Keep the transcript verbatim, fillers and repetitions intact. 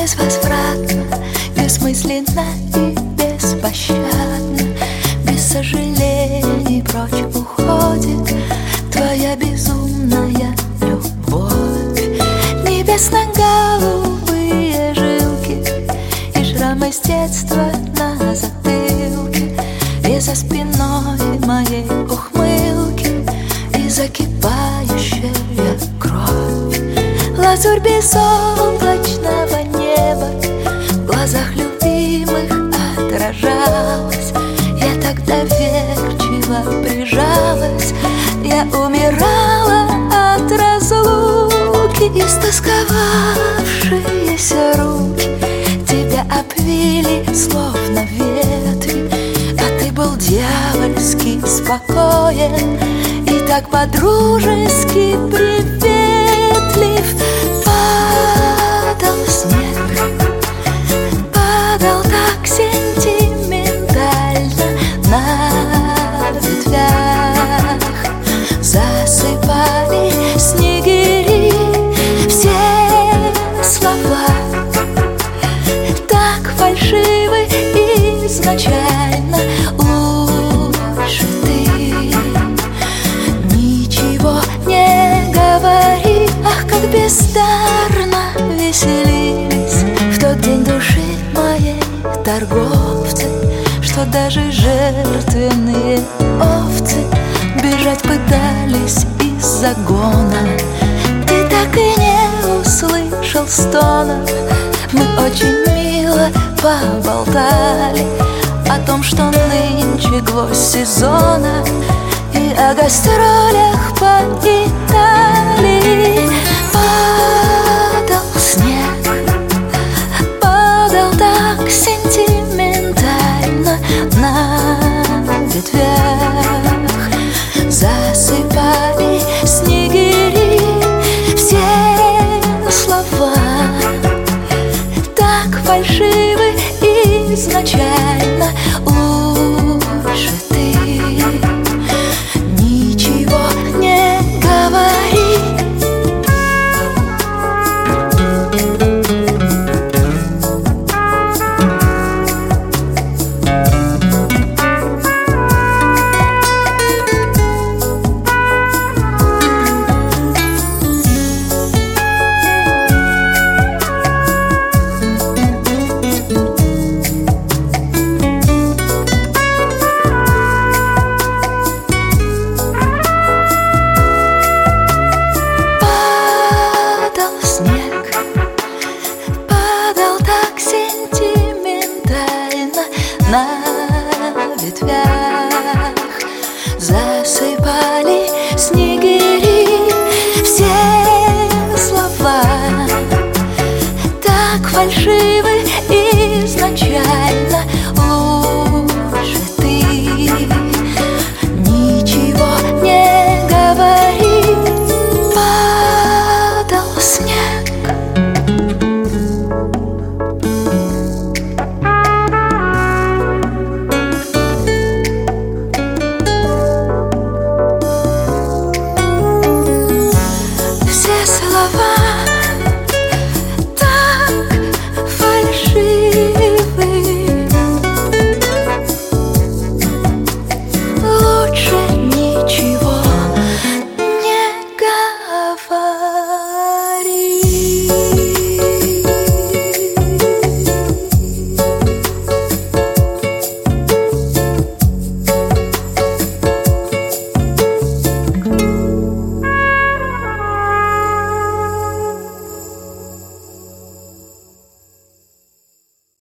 безвозвратно, бессмысленно и беспощадно, без сожалений прочь уходит твоя безумная любовь. Небесно-голубые жилки и шрамы с детства на затылке, и за спиной моей ухмылки, и закипающая кровь. Лазурь безоблачного неба в глазах любимых отражалась. Я так доверчиво прижалась, я умирала от разлуки. Истосковавшиеся руки тебя обвили, словно ветви, а ты был дьявольски спокоен и так по-дружески приветлив. Падал снег, падал так сентиментально на ветвях, засыпали снегири все слова, так фальшивы изначально. Лучше ты ничего не говори. Ах, как бездарно веселились в тот день души моей торговцы, что даже жертвенные овцы бежать пытались из загона. Ты так и не услышал стонов. Мы очень мило поболтали о том, что нынче гвоздь сезона, и о гастролях по Италии. Падал снег, падал так сентиментально на ветвях, засыпали снегири все слова, так фальшивы изначально. Лучше ты ничего не говори. На ветвях засыпали снегири все слова, так фальшивы